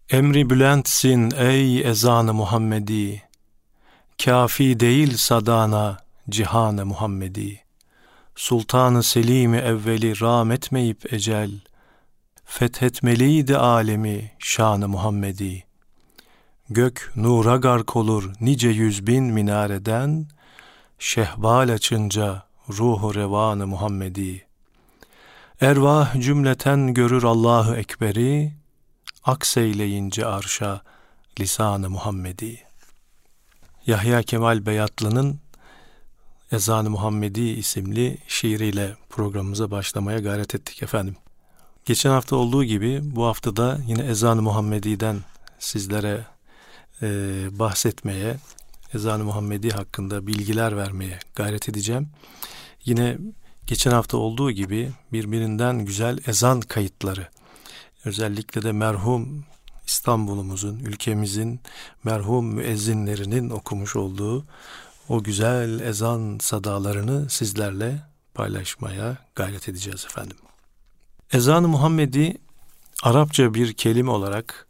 Emri bülentsin ey ezan-ı Muhammedi, kafi değil sadana cihan-ı Muhammedi. Sultan-ı Selim-i evveli rahmetmeyip ecel, fethetmeliydi alemi şan-ı Muhammedi. Gök nura gark olur nice 100.000 minareden, şehbal açınca ruhu revan-ı Muhammedi. Ervah cümleten görür Allahu Ekber'i, akseyleyince arşa lisan-ı Muhammedi. Yahya Kemal Beyatlı'nın Ezan-ı Muhammedi isimli şiiriyle programımıza başlamaya gayret ettik efendim. Geçen hafta olduğu gibi bu hafta da yine Ezan-ı Muhammedi'den sizlere bahsetmeye, Ezan-ı Muhammedi hakkında bilgiler vermeye gayret edeceğim. Yine geçen hafta olduğu gibi birbirinden güzel ezan kayıtları, özellikle de merhum İstanbul'umuzun, ülkemizin merhum müezzinlerinin okumuş olduğu o güzel ezan sadalarını sizlerle paylaşmaya gayret edeceğiz efendim. Ezan-ı Muhammedi Arapça bir kelime olarak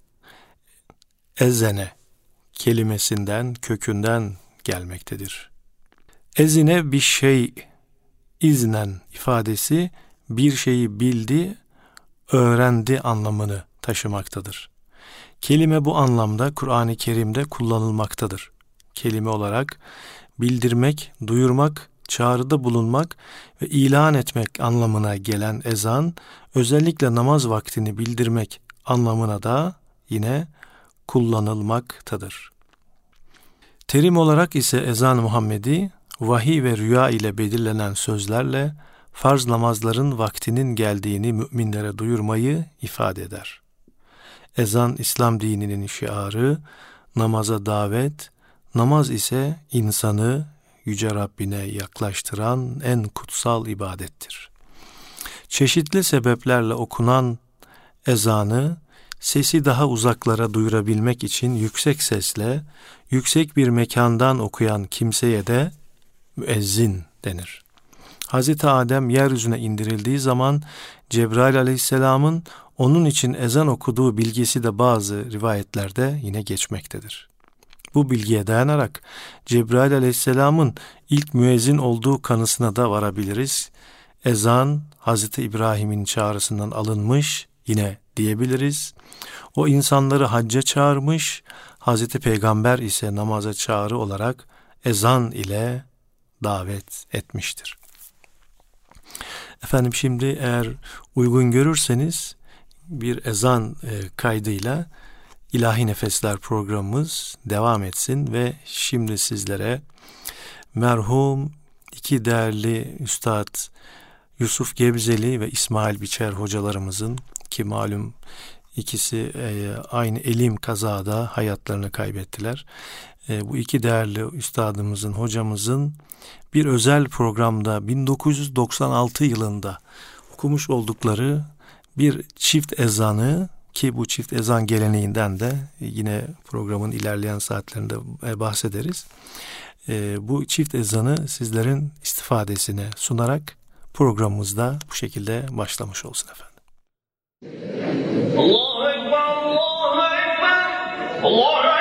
ezene kelimesinden, kökünden gelmektedir. Ezine bir şey, iznen ifadesi bir şeyi bildi, öğrendi anlamını taşımaktadır. Kelime bu anlamda Kur'an-ı Kerim'de kullanılmaktadır. Kelime olarak bildirmek, duyurmak, çağrıda bulunmak ve ilan etmek anlamına gelen ezan, özellikle namaz vaktini bildirmek anlamına da yine kullanılmaktadır. Terim olarak ise ezan-ı Muhammedi, vahiy ve rüya ile belirlenen sözlerle farz namazların vaktinin geldiğini müminlere duyurmayı ifade eder. Ezan, İslam dininin şiarı, namaza davet, namaz ise insanı Yüce Rabbine yaklaştıran en kutsal ibadettir. Çeşitli sebeplerle okunan ezanı, sesi daha uzaklara duyurabilmek için yüksek sesle, yüksek bir mekandan okuyan kimseye de müezzin denir. Hz. Adem yeryüzüne indirildiği zaman Cebrail aleyhisselamın onun için ezan okuduğu bilgisi de bazı rivayetlerde yine geçmektedir. Bu bilgiye dayanarak Cebrail aleyhisselamın ilk müezzin olduğu kanısına da varabiliriz. Ezan Hz. İbrahim'in çağrısından alınmış yine diyebiliriz. O insanları hacca çağırmış, Hz. Peygamber ise namaza çağrı olarak ezan ile davet etmiştir. Efendim şimdi eğer uygun görürseniz bir ezan kaydıyla İlahi Nefesler programımız devam etsin ve şimdi sizlere merhum iki değerli üstad Yusuf Gebzeli ve İsmail Biçer hocalarımızın, ki malum ikisi aynı elim kazada hayatlarını kaybettiler. Bu iki değerli üstadımızın, hocamızın bir özel programda 1996 yılında okumuş oldukları bir çift ezanı, ki bu çift ezan geleneğinden de yine programın ilerleyen saatlerinde bahsederiz. Bu çift ezanı sizlerin istifadesine sunarak programımızda bu şekilde başlamış olsun efendim. Allahu Ekber, Allahu Ekber, Allahu Ekber.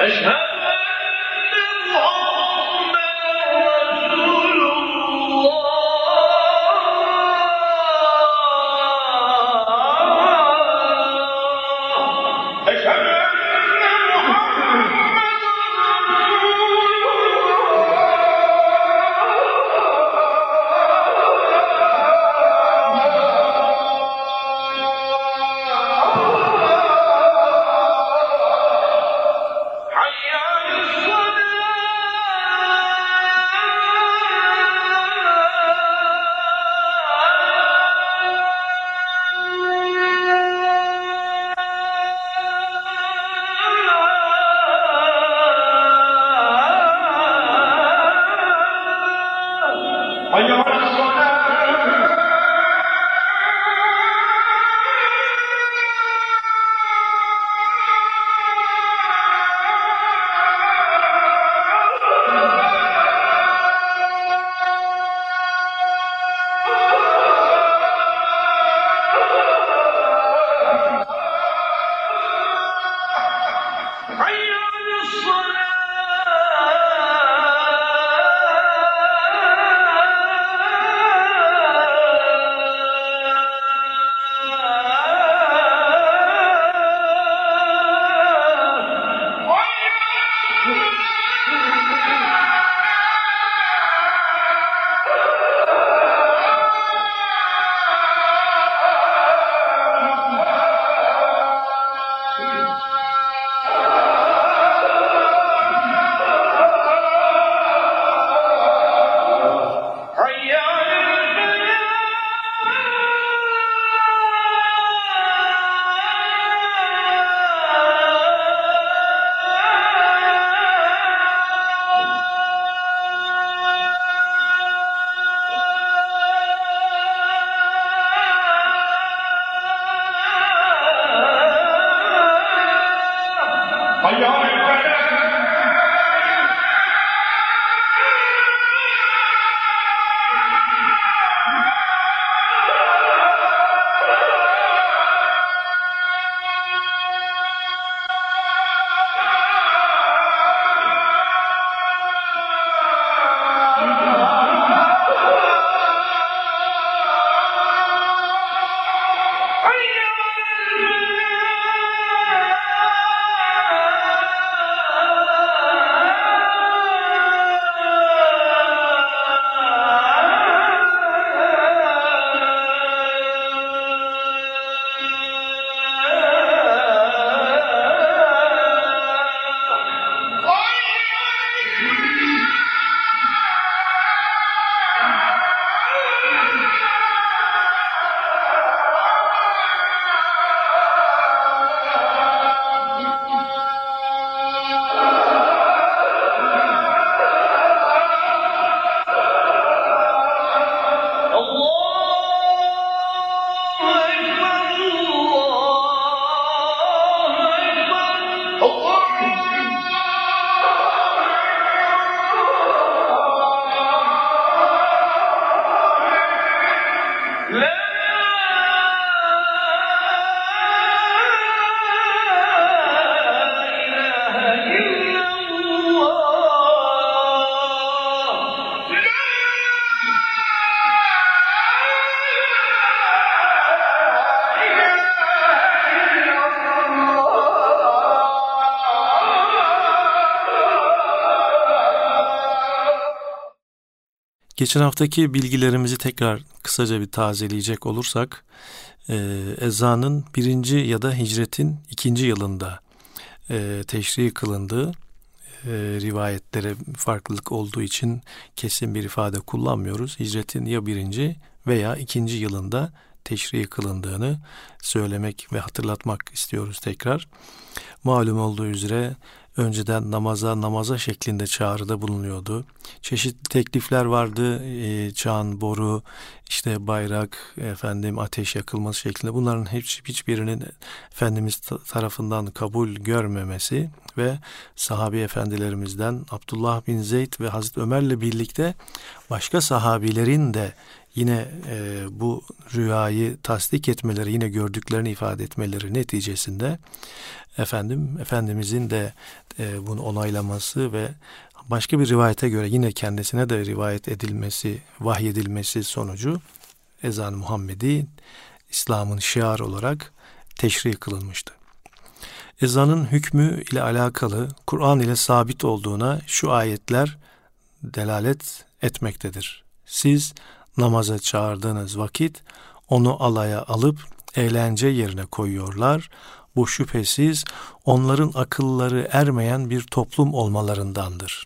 Geçen haftaki bilgilerimizi tekrar kısaca bir tazeleyecek olursak, ezanın 1. ya da hicretin 2. yılında teşri kılındığı, rivayetlere farklılık olduğu için kesin bir ifade kullanmıyoruz. Hicretin ya 1. veya 2. yılında teşri kılındığını söylemek ve hatırlatmak istiyoruz tekrar. Malum olduğu üzere önceden namaza şeklinde çağrıda bulunuyordu. Çeşitli teklifler vardı. Çan, boru, işte bayrak, ateş yakılması şeklinde. Bunların hiçbirinin Efendimiz tarafından kabul görmemesi ve sahabi efendilerimizden Abdullah bin Zeyd ve Hazreti Ömer'le birlikte başka sahabilerin de yine bu rüyayı tasdik etmeleri, yine gördüklerini ifade etmeleri neticesinde Efendimizin de bunu onaylaması ve başka bir rivayete göre yine kendisine de rivayet edilmesi, vahyedilmesi sonucu ezan-ı Muhammedi İslam'ın şiarı olarak teşri kılınmıştı. Ezanın hükmü ile alakalı Kur'an ile sabit olduğuna şu ayetler delalet etmektedir. Siz namaza çağırdığınız vakit onu alaya alıp eğlence yerine koyuyorlar. Bu şüphesiz onların akılları ermeyen bir toplum olmalarındandır.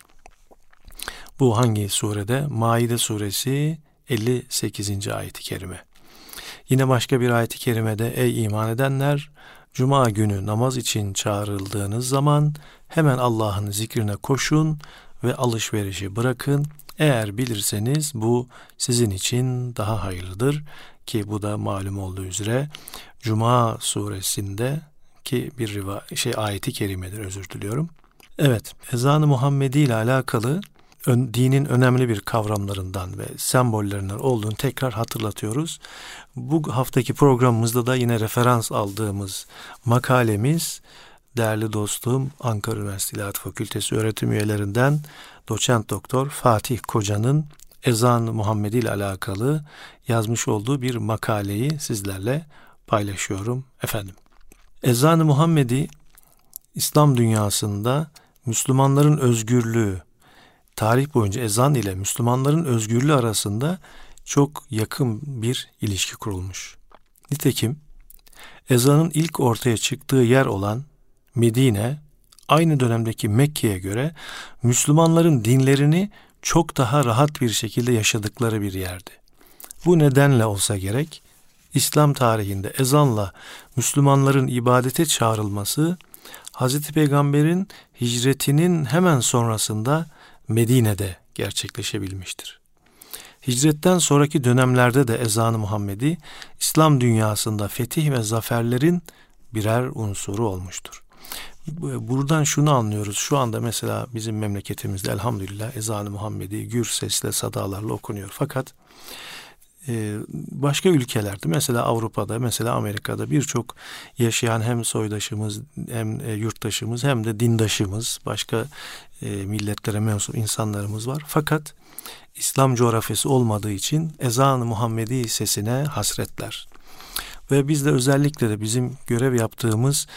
Bu hangi surede? Maide suresi 58. ayet-i kerime. Yine başka bir ayet-i kerimede ey iman edenler, Cuma günü namaz için çağrıldığınız zaman hemen Allah'ın zikrine koşun ve alışverişi bırakın. Eğer bilirseniz bu sizin için daha hayırlıdır ki bu da malum olduğu üzere Cuma suresinde ki bir ayeti kerimedir, özür diliyorum. Evet, ezan-ı Muhammedi ile alakalı dinin önemli bir kavramlarından ve sembollerinden olduğunu tekrar hatırlatıyoruz. Bu haftaki programımızda da yine referans aldığımız makalemiz değerli dostum Ankara Üniversitesi İlahiyat Fakültesi öğretim üyelerinden Doçent Doktor Fatih Koca'nın ezan-ı Muhammedi ile alakalı yazmış olduğu bir makaleyi sizlerle paylaşıyorum efendim. Ezan-ı Muhammedi İslam dünyasında Müslümanların özgürlüğü, tarih boyunca ezan ile Müslümanların özgürlüğü arasında çok yakın bir ilişki kurulmuş. Nitekim ezanın ilk ortaya çıktığı yer olan Medine, aynı dönemdeki Mekke'ye göre Müslümanların dinlerini çok daha rahat bir şekilde yaşadıkları bir yerdi. Bu nedenle olsa gerek, İslam tarihinde ezanla Müslümanların ibadete çağrılması, Hz. Peygamber'in hicretinin hemen sonrasında Medine'de gerçekleşebilmiştir. Hicretten sonraki dönemlerde de ezan-ı Muhammedi, İslam dünyasında fetih ve zaferlerin birer unsuru olmuştur. Buradan şunu anlıyoruz. Şu anda mesela bizim memleketimizde elhamdülillah ezan-ı Muhammedi gür sesle, sadalarla okunuyor. Fakat başka ülkelerde, mesela Avrupa'da, mesela Amerika'da birçok yaşayan hem soydaşımız, hem yurttaşımız, hem de dindaşımız, başka milletlere mensup insanlarımız var. Fakat İslam coğrafyası olmadığı için ezan-ı Muhammedi sesine hasretler. Ve biz de özellikle de bizim görev yaptığımız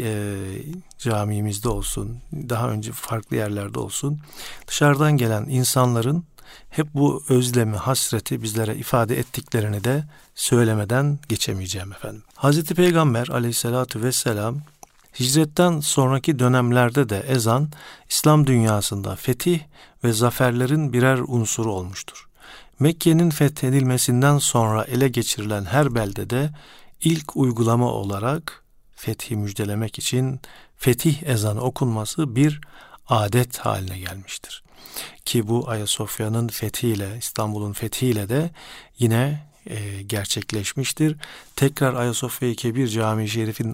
camimizde olsun, daha önce farklı yerlerde olsun, dışarıdan gelen insanların hep bu özlemi, hasreti bizlere ifade ettiklerini de söylemeden geçemeyeceğim efendim. Hazreti Peygamber aleyhissalatu vesselam hicretten sonraki dönemlerde de ezan İslam dünyasında fetih ve zaferlerin birer unsuru olmuştur. Mekke'nin fethedilmesinden sonra ele geçirilen her beldede ilk uygulama olarak fethi müjdelemek için fetih ezanı okunması bir adet haline gelmiştir. Ki bu Ayasofya'nın fethiyle, İstanbul'un fethiyle de yine gerçekleşmiştir. Tekrar Ayasofya-i Kebir Camii Şerif'in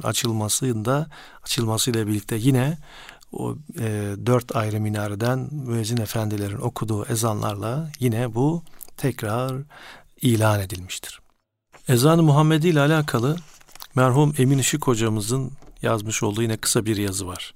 açılmasıyla birlikte yine o 4 ayrı minareden müezzin efendilerin okuduğu ezanlarla yine bu tekrar ilan edilmiştir. Ezan-ı Muhammedi ile alakalı merhum Emin Işık hocamızın yazmış olduğu yine kısa bir yazı var.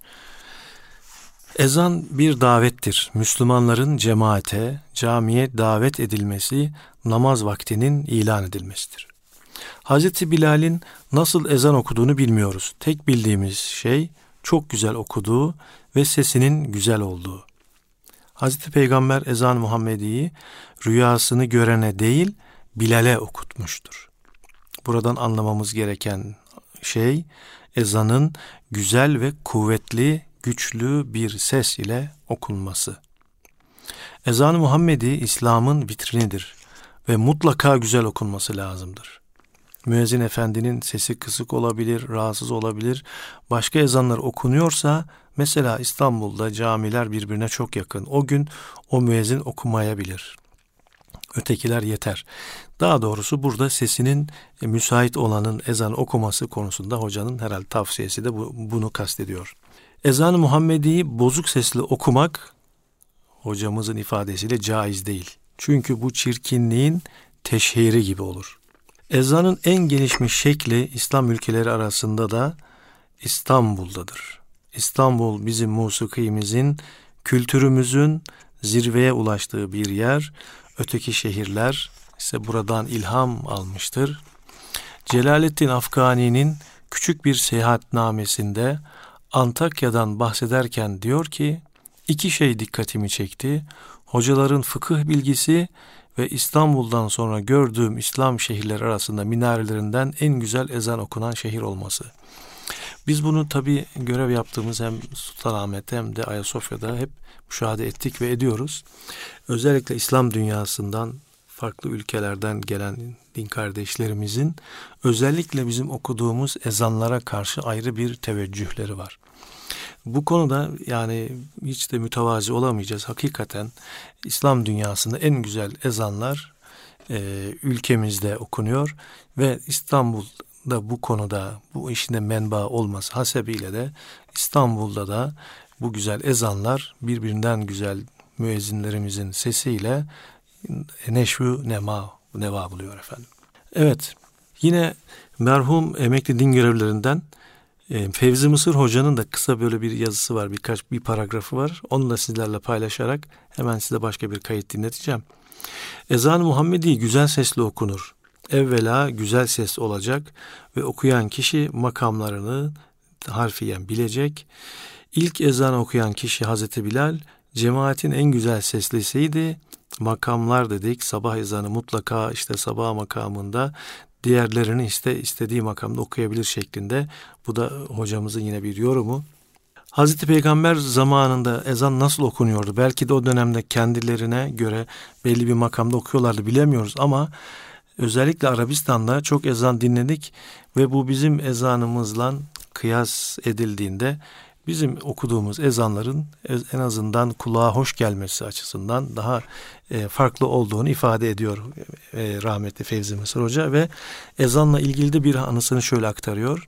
Ezan bir davettir. Müslümanların cemaate, camiye davet edilmesi, namaz vaktinin ilan edilmesidir. Hazreti Bilal'in nasıl ezan okuduğunu bilmiyoruz. Tek bildiğimiz şey çok güzel okuduğu ve sesinin güzel olduğu. Hazreti Peygamber ezan-ı Muhammedi'yi rüyasını görene değil, Bilal'e okutmuştur. Buradan anlamamız gereken şey, ezanın güzel ve kuvvetli, güçlü bir ses ile okunması. Ezan-ı Muhammedi İslam'ın vitrinidir ve mutlaka güzel okunması lazımdır. Müezzin efendinin sesi kısık olabilir, rahatsız olabilir. Başka ezanlar okunuyorsa, mesela İstanbul'da camiler birbirine çok yakın. O gün o müezzin okumayabilir. Ötekiler yeter. Daha doğrusu burada sesinin müsait olanın ezan okuması konusunda hocanın herhalde tavsiyesi de bunu kastediyor. Ezan-ı Muhammedi'yi bozuk sesle okumak hocamızın ifadesiyle caiz değil. Çünkü bu çirkinliğin teşhiri gibi olur. Ezanın en gelişmiş şekli İslam ülkeleri arasında da İstanbul'dadır. İstanbul bizim musikimizin, kültürümüzün zirveye ulaştığı bir yer. Öteki şehirler ise buradan ilham almıştır. Celaleddin Afgani'nin küçük bir seyahatnamesinde Antakya'dan bahsederken diyor ki, iki şey dikkatimi çekti. Hocaların fıkıh bilgisi ve İstanbul'dan sonra gördüğüm İslam şehirleri arasında minarelerinden en güzel ezan okunan şehir olması. Biz bunu tabii görev yaptığımız hem Sultanahmet'te hem de Ayasofya'da hep müşahede ettik ve ediyoruz. Özellikle İslam dünyasından, farklı ülkelerden gelen din kardeşlerimizin özellikle bizim okuduğumuz ezanlara karşı ayrı bir teveccühleri var. Bu konuda yani hiç de mütevazi olamayacağız. Hakikaten İslam dünyasında en güzel ezanlar ülkemizde okunuyor ve İstanbul'da bu konuda bu işin de menba olması hasebiyle de İstanbul'da da bu güzel ezanlar birbirinden güzel müezzinlerimizin sesiyle neşvu neva buluyor efendim. Evet, yine merhum emekli din görevlilerinden Fevzi Mısır Hoca'nın da kısa böyle bir yazısı var, bir paragrafı var. Onu da sizlerle paylaşarak hemen size başka bir kayıt dinleteceğim. Ezan-ı Muhammedi güzel sesle okunur. Evvela güzel ses olacak ve okuyan kişi makamlarını harfiyen bilecek. İlk ezan okuyan kişi Hazreti Bilal, cemaatin en güzel seslisiydi. Makamlar dedik, sabah ezanı mutlaka işte sabah makamında, diğerlerini istediği makamda okuyabilir şeklinde. Bu da hocamızın yine bir yorumu. Hazreti Peygamber zamanında ezan nasıl okunuyordu? Belki de o dönemde kendilerine göre belli bir makamda okuyorlardı, bilemiyoruz ama özellikle Arabistan'da çok ezan dinledik ve bu bizim ezanımızla kıyas edildiğinde bizim okuduğumuz ezanların en azından kulağa hoş gelmesi açısından daha farklı olduğunu ifade ediyor rahmetli Fevzi Mısır Hoca ve ezanla ilgili de bir anısını şöyle aktarıyor.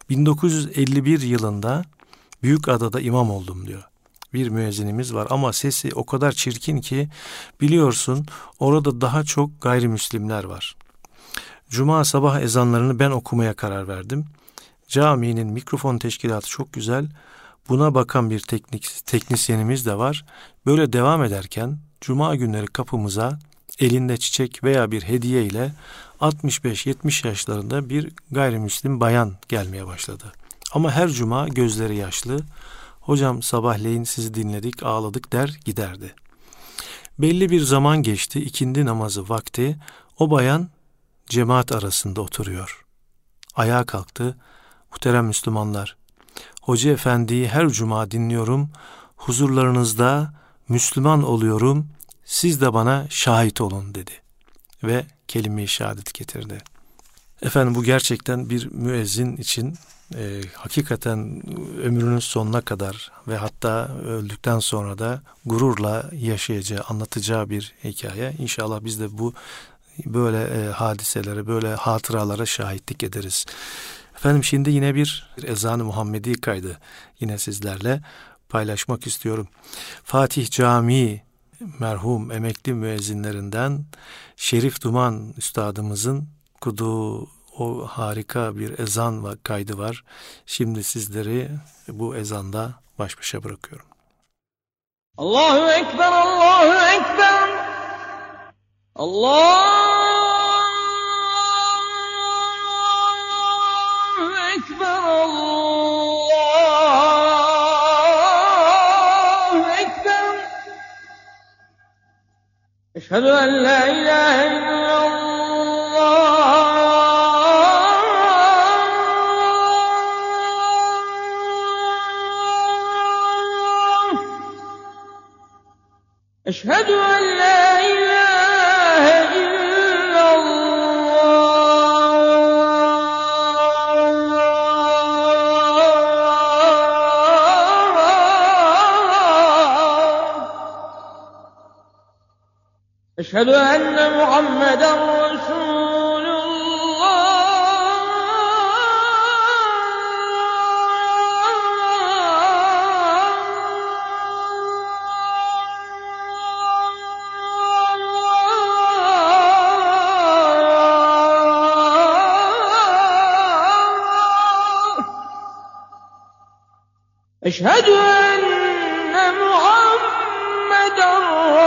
1951 yılında Büyükada'da imam oldum diyor. Bir müezzinimiz var ama sesi o kadar çirkin ki biliyorsun orada daha çok gayrimüslimler var. Cuma sabah ezanlarını ben okumaya karar verdim. Caminin mikrofon teşkilatı çok güzel. Buna bakan bir teknisyenimiz de var. Böyle devam ederken cuma günleri kapımıza elinde çiçek veya bir hediye ile 65-70 yaşlarında bir gayrimüslim bayan gelmeye başladı. Ama her cuma gözleri yaşlı. Hocam sabahleyin sizi dinledik, ağladık der giderdi. Belli bir zaman geçti, ikindi namazı vakti. O bayan cemaat arasında oturuyor. Ayağa kalktı. Muhterem Müslümanlar, Hoca Efendi'yi her cuma dinliyorum. Huzurlarınızda Müslüman oluyorum. Siz de bana şahit olun dedi. Ve kelime-i şehadet getirdi. Efendim bu gerçekten bir müezzin için hakikaten ömrünün sonuna kadar ve hatta öldükten sonra da gururla yaşayacağı, anlatacağı bir hikaye. İnşallah biz de bu böyle hadiselere, böyle hatıralara şahitlik ederiz. Efendim şimdi yine bir ezan-ı Muhammedi kaydı yine sizlerle paylaşmak istiyorum. Fatih Camii merhum emekli müezzinlerinden Şerif Duman Üstadımızın okuduğu o harika bir ezan kaydı var. Şimdi sizleri bu ezanda baş başa bırakıyorum. Allahu Ekber, Allahu Ekber, Allahu Ekber, Allahu Ekber. Eşhedü en la ilahe illallah. Eşhedü en la ilahe illallah. Eşhedü enne Muhammeden Eşhedü enne Muhammeden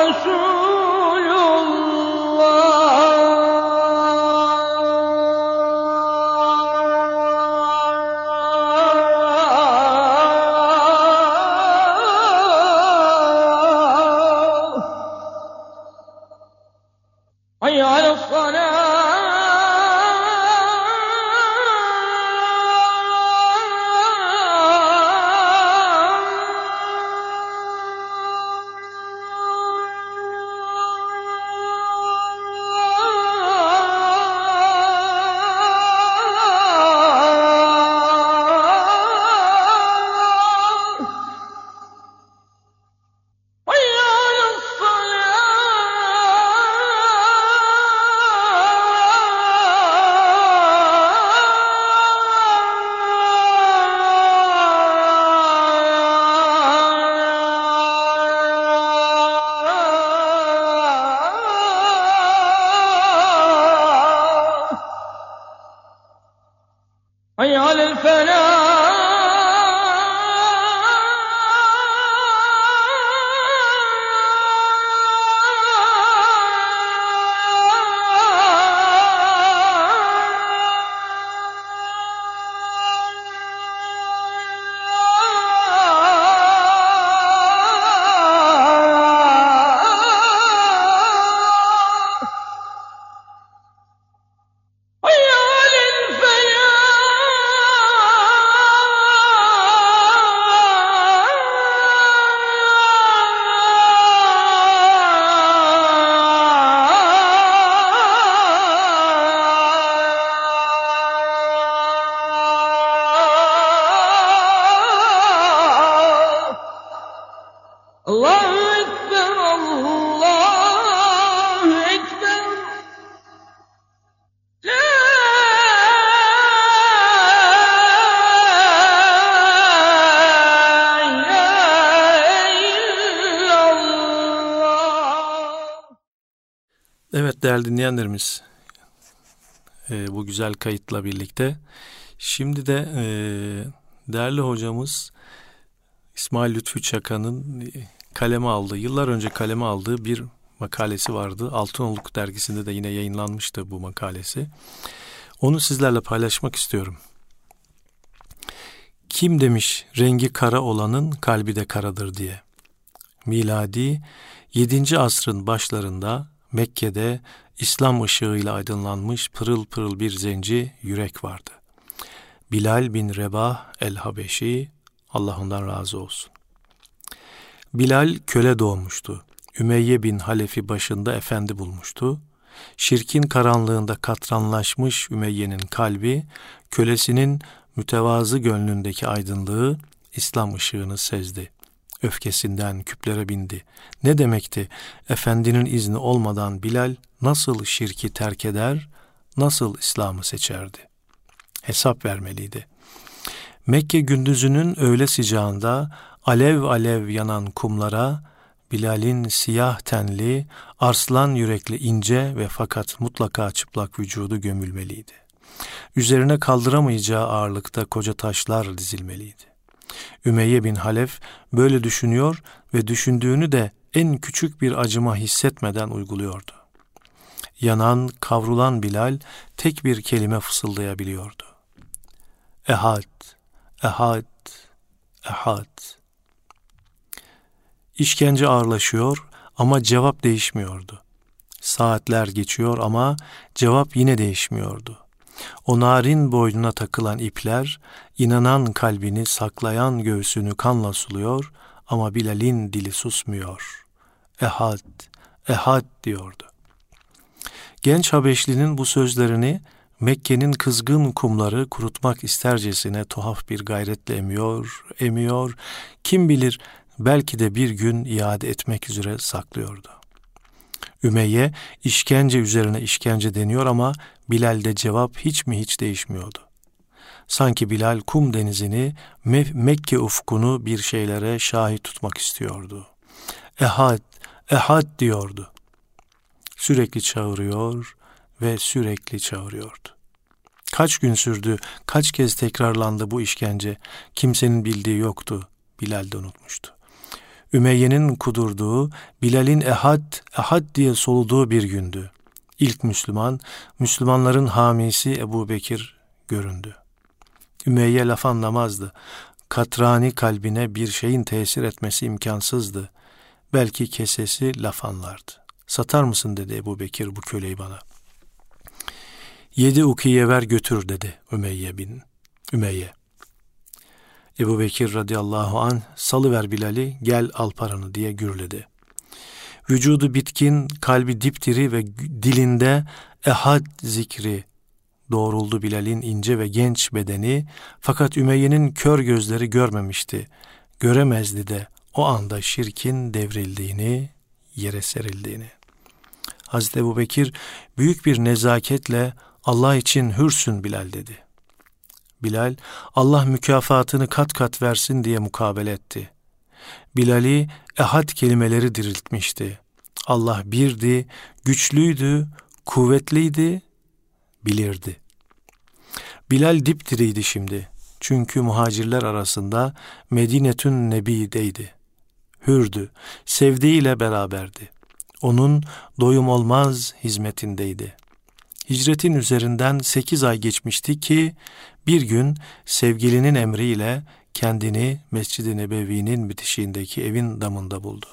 Resulullah. Hayy ale's-salâh. حي على الفلاح. Allahu Ekber, Allahu Ekber. La ilahe illallah. Evet değerli dinleyenlerimiz, bu güzel kayıtla birlikte şimdi de değerli hocamız İsmail Lütfü Çakan'ın yıllar önce kaleme aldığı bir makalesi vardı. Altınoluk dergisinde de yine yayınlanmıştı bu makalesi. Onu sizlerle paylaşmak istiyorum. Kim demiş rengi kara olanın kalbi de karadır diye. Miladi 7. asrın başlarında Mekke'de İslam ışığıyla aydınlanmış pırıl pırıl bir zenci yürek vardı. Bilal bin Rebah el-Habeşi, Allah ondan razı olsun. Bilal köle doğmuştu. Ümeyye bin Halef'i başında efendi bulmuştu. Şirkin karanlığında katranlaşmış Ümeyye'nin kalbi, kölesinin mütevazı gönlündeki aydınlığı, İslam ışığını sezdi. Öfkesinden küplere bindi. Ne demekti? Efendinin izni olmadan Bilal nasıl şirki terk eder, nasıl İslam'ı seçerdi? Hesap vermeliydi. Mekke gündüzünün öğle sıcağında alev alev yanan kumlara Bilal'in siyah tenli, arslan yürekli ince ve fakat mutlaka çıplak vücudu gömülmeliydi. Üzerine kaldıramayacağı ağırlıkta koca taşlar dizilmeliydi. Ümeyye bin Halef böyle düşünüyor ve düşündüğünü de en küçük bir acıma hissetmeden uyguluyordu. Yanan, kavrulan Bilal tek bir kelime fısıldayabiliyordu. Ehad, ehad, ehad. İşkence ağırlaşıyor ama cevap değişmiyordu. Saatler geçiyor ama cevap yine değişmiyordu. O narin boynuna takılan ipler, inanan kalbini saklayan göğsünü kanla suluyor ama Bilal'in dili susmuyor. Ehad, ehad diyordu. Genç Habeşli'nin bu sözlerini Mekke'nin kızgın kumları kurutmak istercesine tuhaf bir gayretle emiyor, kim bilir belki de bir gün iade etmek üzere saklıyordu. Ümeyye işkence üzerine işkence deniyor ama Bilal'de cevap hiç mi hiç değişmiyordu. Sanki Bilal kum denizini, Mekke ufkunu bir şeylere şahit tutmak istiyordu. Ehad, ehad diyordu. Sürekli çağırıyor ve sürekli çağırıyordu. Kaç gün sürdü, kaç kez tekrarlandı bu işkence, kimsenin bildiği yoktu. Bilal de unutmuştu. Ümeyye'nin kudurduğu, Bilal'in ehad diye soluduğu bir gündü. İlk Müslümanların hamisi Ebu Bekir göründü. Ümeyye laf anlamazdı. Katrani kalbine bir şeyin tesir etmesi imkansızdı. Belki kesesi laf anlardı. Satar mısın dedi Ebu Bekir bu köleyi bana. 7 ukiye ver götür dedi Ümeyye. Ebu Bekir radıyallahu anh salıver Bilal'i gel al paranı diye gürledi. Vücudu bitkin, kalbi dipdiri ve dilinde ehad zikri doğruldu Bilal'in ince ve genç bedeni, fakat Ümeyye'nin kör gözleri görmemişti, göremezdi de o anda şirkin devrildiğini, yere serildiğini. Hazreti Ebu Bekir büyük bir nezaketle Allah için hürsün Bilal dedi. Bilal Allah mükafatını kat kat versin diye mukabele etti. Bilal'i ehad kelimeleri diriltmişti. Allah birdi, güçlüydü, kuvvetliydi, bilirdi. Bilal dipdiriydi şimdi. Çünkü muhacirler arasında Medinetün Nebi'deydi. Hürdü, sevdiğiyle beraberdi. Onun doyum olmaz hizmetindeydi. Hicretin üzerinden 8 ay geçmişti ki bir gün sevgilinin emriyle kendini Mescid-i Nebevi'nin bitişiğindeki evin damında buldu.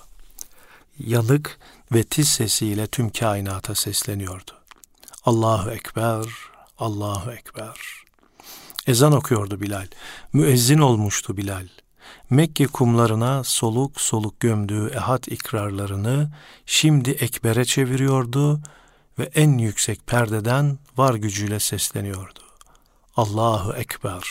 Yanık ve tiz sesiyle tüm kainata sesleniyordu. Allahu Ekber, Allahu Ekber. Ezan okuyordu Bilal. Müezzin olmuştu Bilal. Mekke kumlarına soluk soluk gömdüğü ehad ikrarlarını şimdi ekbere çeviriyordu ve en yüksek perdeden var gücüyle sesleniyordu. Allahu Ekber,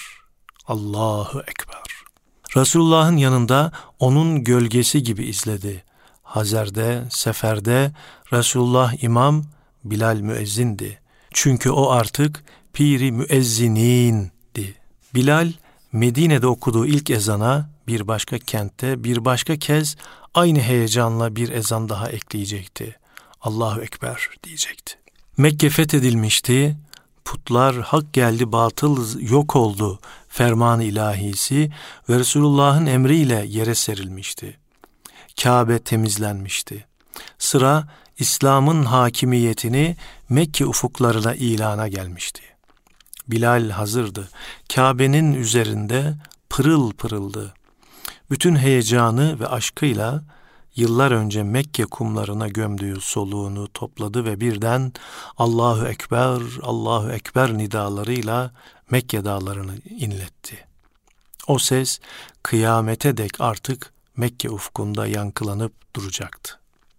Allahu Ekber. Resulullah'ın yanında onun gölgesi gibi izledi. Hazerde, seferde Resulullah imam, Bilal müezzindi. Çünkü o artık piri müezzinindi. Bilal Medine'de okuduğu ilk ezana bir başka kentte bir başka kez aynı heyecanla bir ezan daha ekleyecekti. Allahu Ekber diyecekti. Mekke fethedilmişti. Putlar hak geldi batıl yok oldu ferman-ı ilahisi ve Resulullah'ın emriyle yere serilmişti. Kabe temizlenmişti. Sıra İslam'ın hakimiyetini Mekke ufuklarına ilana gelmişti. Bilal hazırdı. Kabe'nin üzerinde pırıl pırıldı. Bütün heyecanı ve aşkıyla yıllar önce Mekke kumlarına gömdüğü soluğunu topladı ve birden Allahu Ekber, Allahu Ekber nidalarıyla Mekke dağlarını inletti. O ses kıyamete dek artık Mekke ufkunda yankılanıp duracaktı.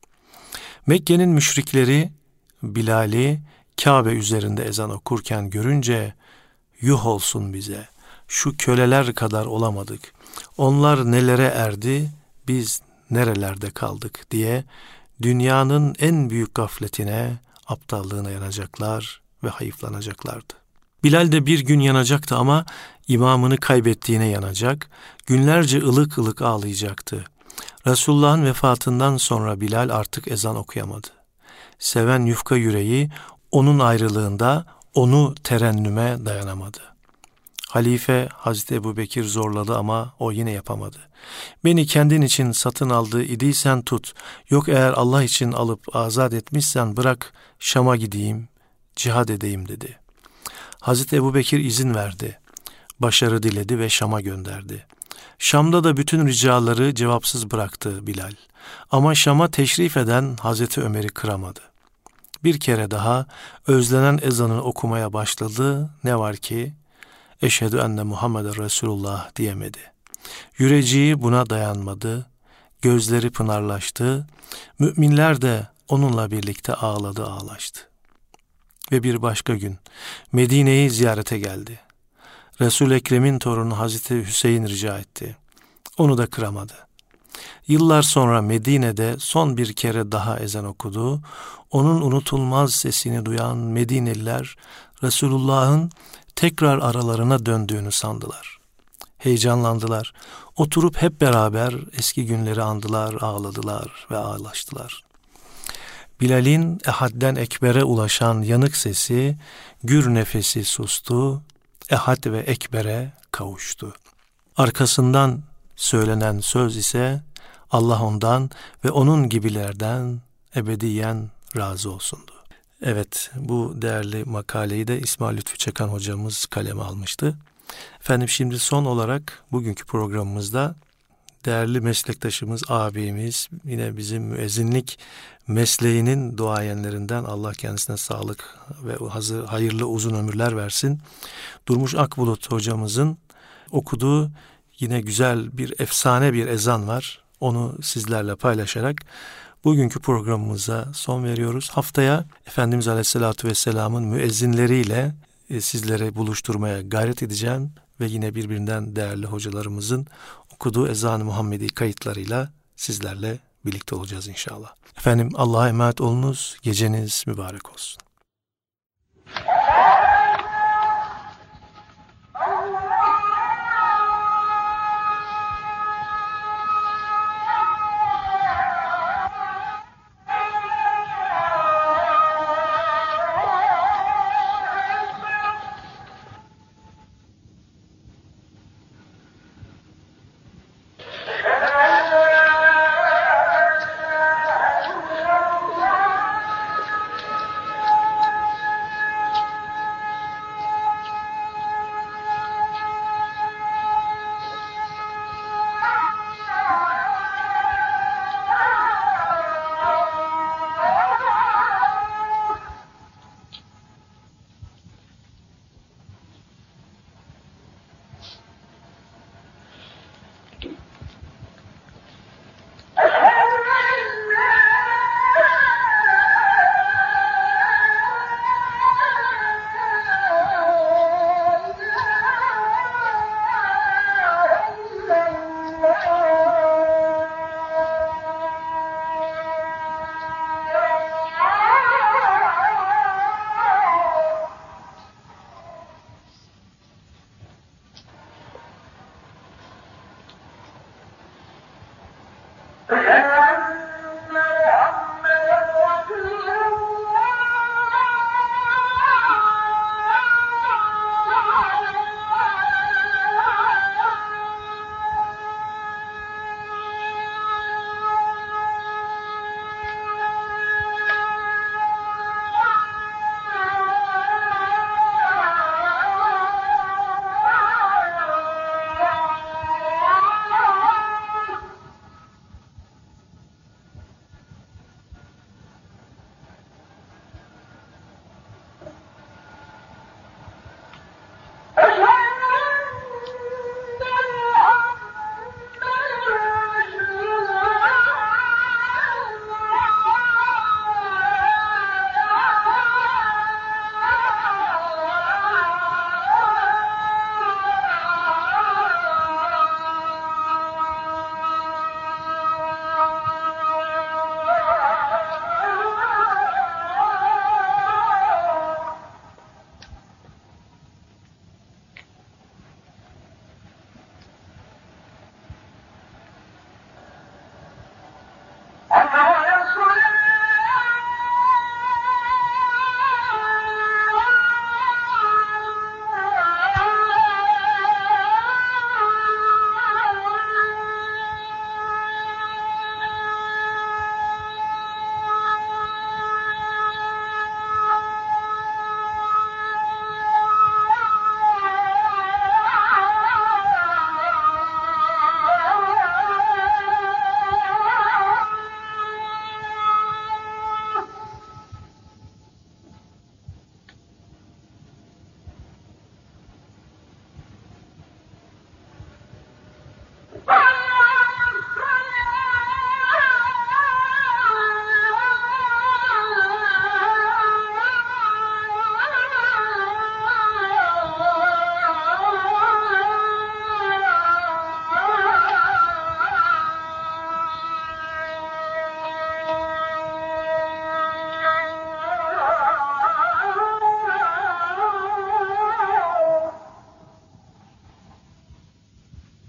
Mekke'nin müşrikleri Bilal'i Kabe üzerinde ezan okurken görünce yuh olsun bize, şu köleler kadar olamadık, onlar nelere erdi, biz nerelerde kaldık diye dünyanın en büyük gafletine, aptallığına yanacaklar ve hayıflanacaklardı. Bilal de bir gün yanacaktı ama imamını kaybettiğine yanacak, günlerce ılık ılık ağlayacaktı. Resulullah'ın vefatından sonra Bilal artık ezan okuyamadı. Seven yufka yüreği onun ayrılığında onu terennüme dayanamadı. Halife Hazreti Ebu Bekir zorladı ama o yine yapamadı. Beni kendin için satın aldı idiysen tut, yok eğer Allah için alıp azat etmişsen bırak Şam'a gideyim, cihad edeyim dedi. Hazreti Ebu Bekir izin verdi. Başarı diledi ve Şam'a gönderdi. Şam'da da bütün ricaları cevapsız bıraktı Bilal. Ama Şam'a teşrif eden Hazreti Ömer'i kıramadı. Bir kere daha özlenen ezanını okumaya başladı. Ne var ki Eşhedü enne Muhammeden Resulullah diyemedi. Yüreciği buna dayanmadı. Gözleri pınarlaştı. Müminler de onunla birlikte ağlaştı. Ve bir başka gün Medine'yi ziyarete geldi. Resul-i Ekrem'in torunu Hazreti Hüseyin rica etti. Onu da kıramadı. Yıllar sonra Medine'de son bir kere daha ezan okudu. Onun unutulmaz sesini duyan Medineliler Resulullah'ın tekrar aralarına döndüğünü sandılar. Heyecanlandılar. Oturup hep beraber eski günleri andılar, ağladılar ve ağlaştılar. Bilal'in ehadden ekbere ulaşan yanık sesi, gür nefesi sustu, ehad ve ekbere kavuştu. Arkasından söylenen söz ise Allah ondan ve onun gibilerden ebediyen razı olsundu. Evet, bu değerli makaleyi de İsmail Lütfü Çakan hocamız kaleme almıştı. Efendim, şimdi son olarak bugünkü programımızda değerli meslektaşımız, abimiz, yine bizim müezzinlik mesleğinin duayenlerinden, Allah kendisine sağlık ve hayırlı uzun ömürler versin, Durmuş Akbulut hocamızın okuduğu yine güzel bir efsane bir ezan var. Onu sizlerle paylaşarak bugünkü programımıza son veriyoruz. Haftaya Efendimiz Aleyhisselatü Vesselam'ın müezzinleriyle sizlere buluşturmaya gayret edeceğim ve yine birbirinden değerli hocalarımızın okuduğu ezan-ı Muhammedi kayıtlarıyla sizlerle birlikte olacağız inşallah. Efendim, Allah'a emanet olunuz, geceniz mübarek olsun.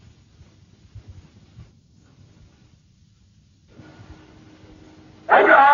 Hayır!